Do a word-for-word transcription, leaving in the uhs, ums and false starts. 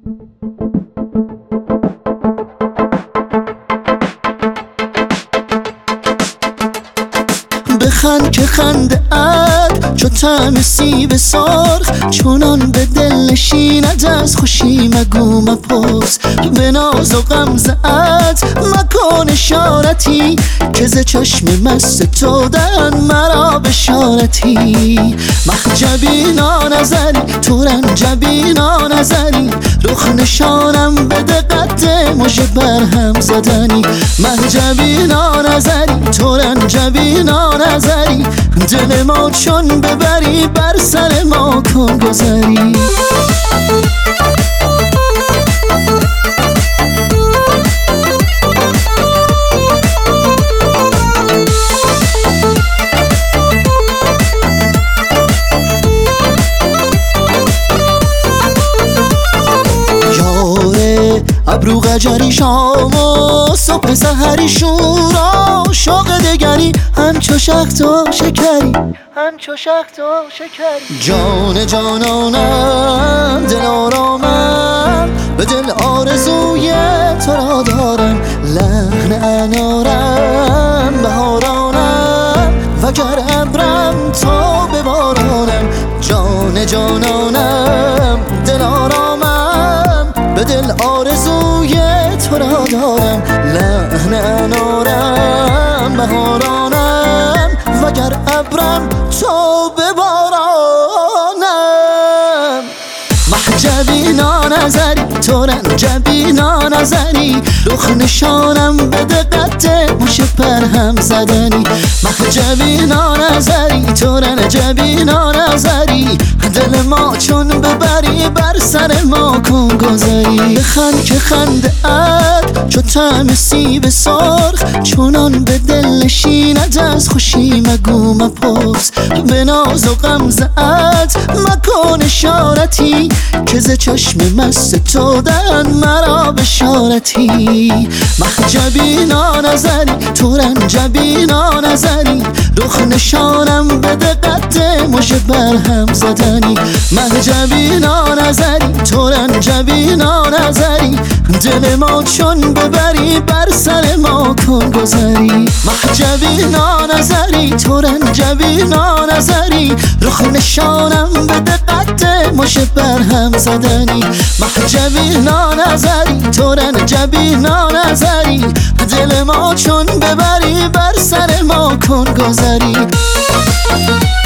بخند که خنده ات چو طعم سیب سرخ، چونان به دل نشیند از خوشی مگو مپرس. به ناز و غمزه ات مکن اشارتی، که ز چشم مست تو دهن مرا بشارتی. مخجبینا نظری تو رنجبینا نظری، رخ نشانم به دقت مژه برهم زدنی. مخجبینا نظری تو رنجبینا نظری، دل ما چون ببری بر سر ما کن گذری. ابرو قجری شام و صبح سحری شورا، شوق دگری همچو شخت و شکری، همچو شخت و شکری. جان جانانم دل آرامم، به دل آرزوی تو را دارم. لحن انارم بهارانم، وگر ابرم تو ببارانم. جان جانانم دل آرامم، به دل آرزوی تو را دارم. لحن انارم بهارانم، وگر ابرم تو ببارانم. محجبینا نظری تو رنجبینا نظری، رخ نشانم به دقت مژه برهم زدنی. محجبینا نظری تو رنجبینا نظری، دل ما چون ببری بر سر ما کن گذری. بخند که خنده ات چو طعم سیب سرخ، چونان به دل نشیند از خوشی مگو مپرس. به ناز و غمزه ات مکن اشارتی، که ز چشم مست تو دهن مرا بشارتی. مخجبینا نظری تو رنجبینا نظری، رخ نشانم به دقت مژه برهم زدنی. محجبینا نظری تو رنجبینا نظری، دل ما چون ببری بر سر ما کن گذری. محجبینا نظری تو رنجبینا نظری، رخ نشانم به دقت مژه برهم زدنی. محجبینا نظری تو رنجبینا نظری، دل ما چون ببری بر سر ما کن گذری.